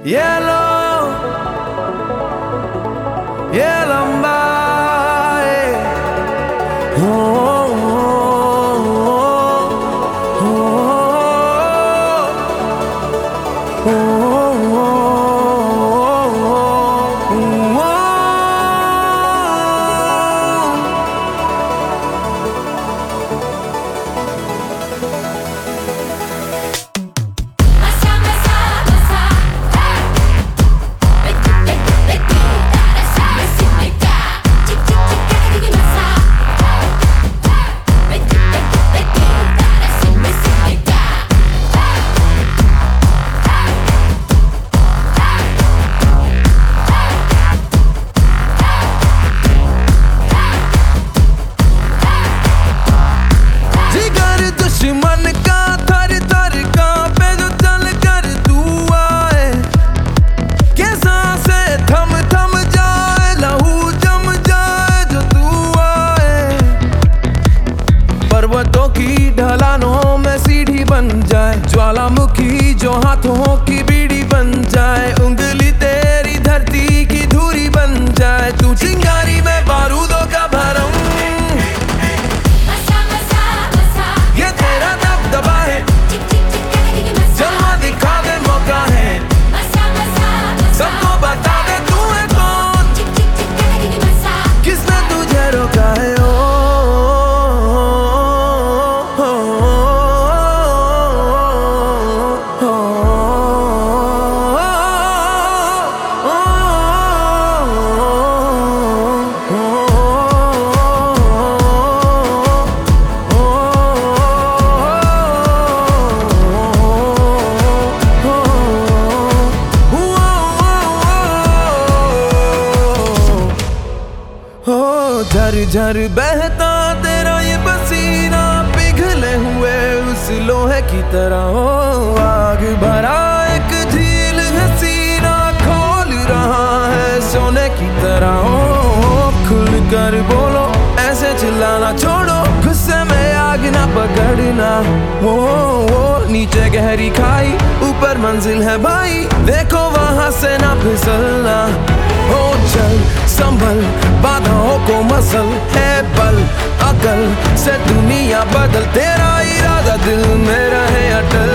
ये लो ये लंबा हो, हो, हो, मन का थर थर कांपे जो चल कर तू आए, के सांसें थम थम जाए, लहू जम जाए जो तू आए। पर्वतों की ढलानों में सीढ़ी बन जाए, ज्वालामुखी जो हाथों की बीड़ी बन जाए, उंगली तेरी धरती की धूरी बन जाए, तू चिंगारी में बारूदों का भरम। सबको बता दे तू है कौन, किसने तुझे रोका है। ओ, हो, हो, झर झर बहता तेरा ये पसीना, पिघले हुए उस लोहे की तरह हो। आग भरा एक झील है सीना, खोल रहा है सोने की तरह हो। खुल कर बोलो ऐसे चिल्लाना छोड़ो, गुस्से में आग ना पकड़ना। वो नीचे गहरी खाई ऊपर मंजिल है भाई, देखो वहां से ना फिसलना। हो चल संभल बाधाओं को मसल है बल, अकल से दुनिया बदल, तेरा इरादा दिल में रहे अटल।